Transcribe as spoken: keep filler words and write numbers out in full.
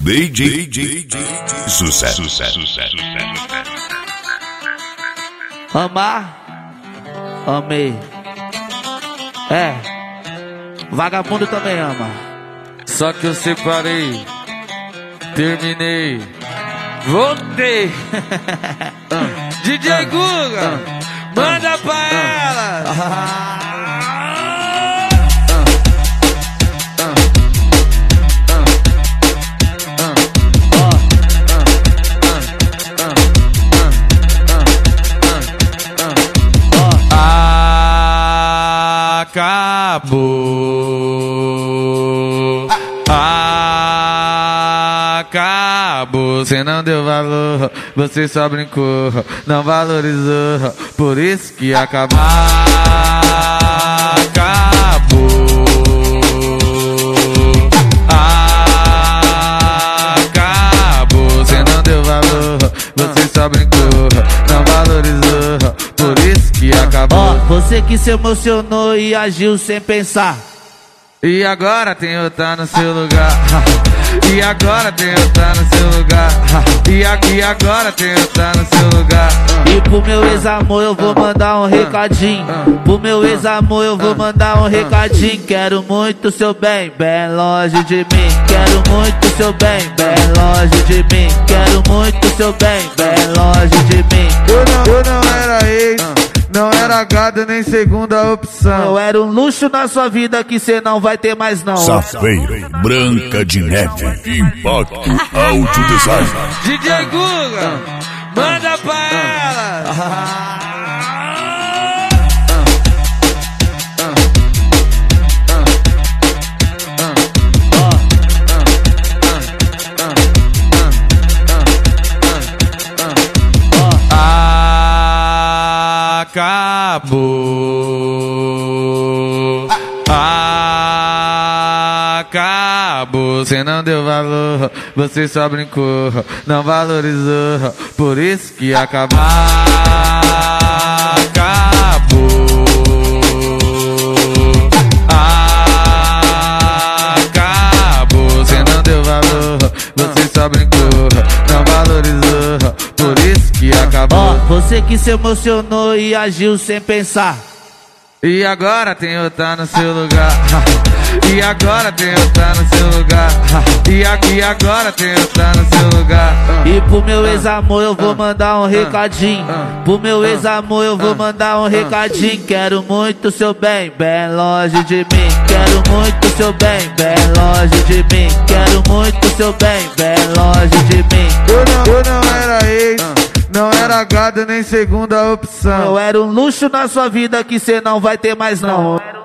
D J, D J, sucesso, sucesso, sucesso. Amar, amei. É, vagabundo também ama. Só que eu separei, terminei, voltei. D J Guga, manda pra ela. Acabou, acabou. Você não deu valor, você só brincou, não valorizou, por isso que acabou. Acabou, acabou. Você não deu valor, você só brincou, não valorizou, por isso que acabou. Ó, você que se emocionou e agiu sem pensar. E agora tem outra no seu lugar. E agora tem outra no seu lugar. E aqui agora tem outra no seu lugar. E pro meu ex-amor eu vou mandar um recadinho. Pro meu ex-amor eu vou mandar um recadinho. Quero muito seu bem, bem longe de mim. Quero muito seu bem, bem longe de mim. Quero muito seu bem, bem longe de mim. Eu não, eu não era ex, não era gado nem segunda opção. Eu era um luxo na sua vida que cê não vai ter mais não. Safeiro, Branca de Neve, Impacto Audio Design. D J Guga, manda pra ela. Acabou, acabou. Você não deu valor, você só brincou, não valorizou, por isso que acabou. Acabou, acabou. Você não deu valor, você só brincou, não valorizou, por isso que acabou. Ó, você que se emocionou e agiu sem pensar. E agora tem outra no seu lugar. E agora tem outra no seu lugar. E aqui agora tem outra no seu lugar. E pro meu ex-amor eu vou mandar um recadinho. Pro meu ex-amor eu vou mandar um recadinho. Quero muito seu bem, bem longe de mim. Quero muito seu bem, bem longe de mim. Quero muito seu bem, bem longe de mim. Eu não, eu não era ex, não era gado nem segunda opção. Eu era um luxo na sua vida que cê não vai ter mais não.